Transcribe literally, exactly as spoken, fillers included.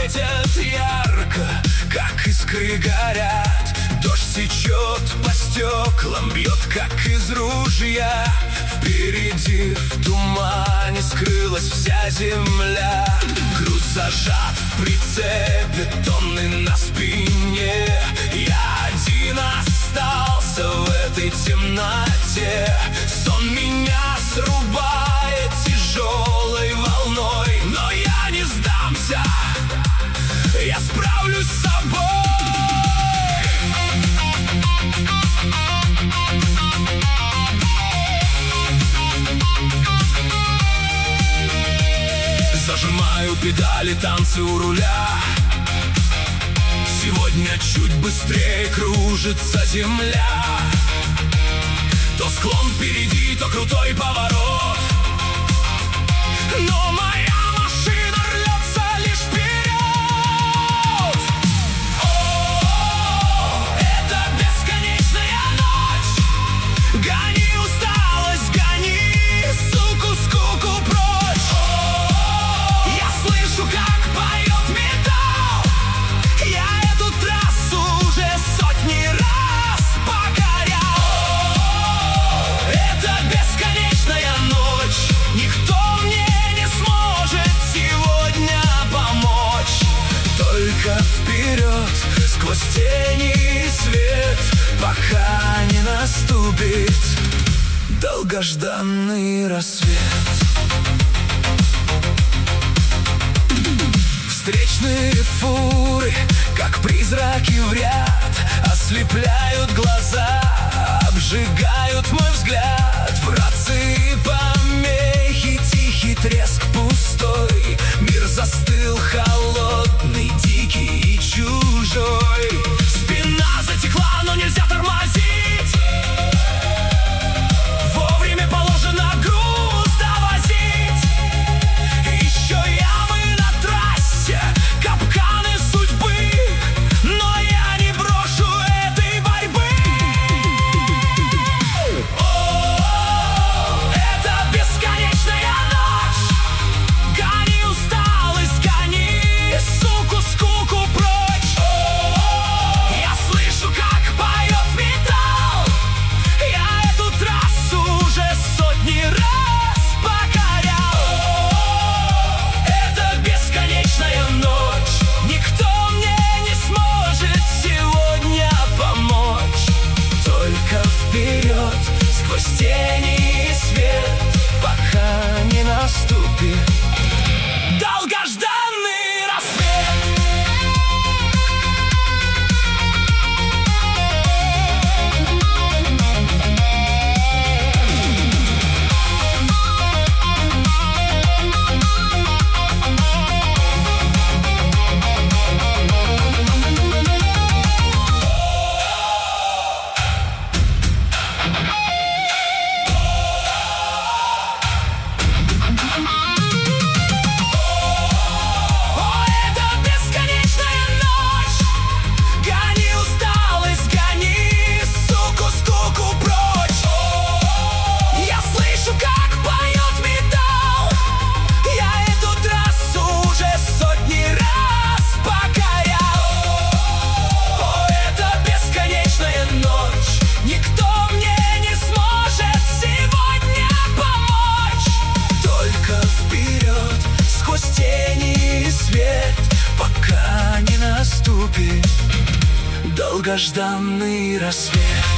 светят ярко, как искры горят. Дождь сечет по стеклам, бьет, как из ружья. Впереди в тумане скрылась вся земля. Груз зажат в прицепе, тонны на спине. Я один остался в этой темноте. Сон меня срубает тяжелой волной, но я не сдамся, я справлюсь с собой. Зажимаю педали, танцы у руля. Сегодня чуть быстрее кружится земля. То склон впереди, то крутой поворот, но моя машина рвется лишь вперед. О, это бесконечная ночь. Гони усталость, гони суку, скуку прочь. Я слышу, как поет металл. Я эту трассу уже сотни раз покорял. Это бесконечная ночь. Никто мне не сможет сегодня помочь. Только вперед, сквозь тени и свет, пока не наступит долгожданный рассвет. Встречные фуры, как призраки в ряд, ослепляют глаза, обжигают мой взгляд. В рации помехи, тихий треск пустой. Мир застыл холодный, дикий и чужой. Спина затекла, но нельзя тормозить. Вовремя положено груз довозить. Еще ямы на трассе, капканы судьбы, но я не брошу этой борьбы. О, это бесконечная ночь. Гони усталость, гони суку, скуку прочь. Я слышу, как поет металл. Я эту трассу уже сотни раз покорял. Это бесконечная ночь. Никто мне не сможет сегодня помочь. Только вперед, сквозь тени и свет, пока не наступит долгожданный рассвет. О, это бесконечная ночь. Гони усталость, гони суку, скуку прочь. Я слышу, как поет металл. Я эту трассу уже сотни раз покорял. О, это бесконечная ночь. Никто мне не сможет сегодня помочь. Только вперед, сквозь тени и свет, пока не наступит долгожданный рассвет.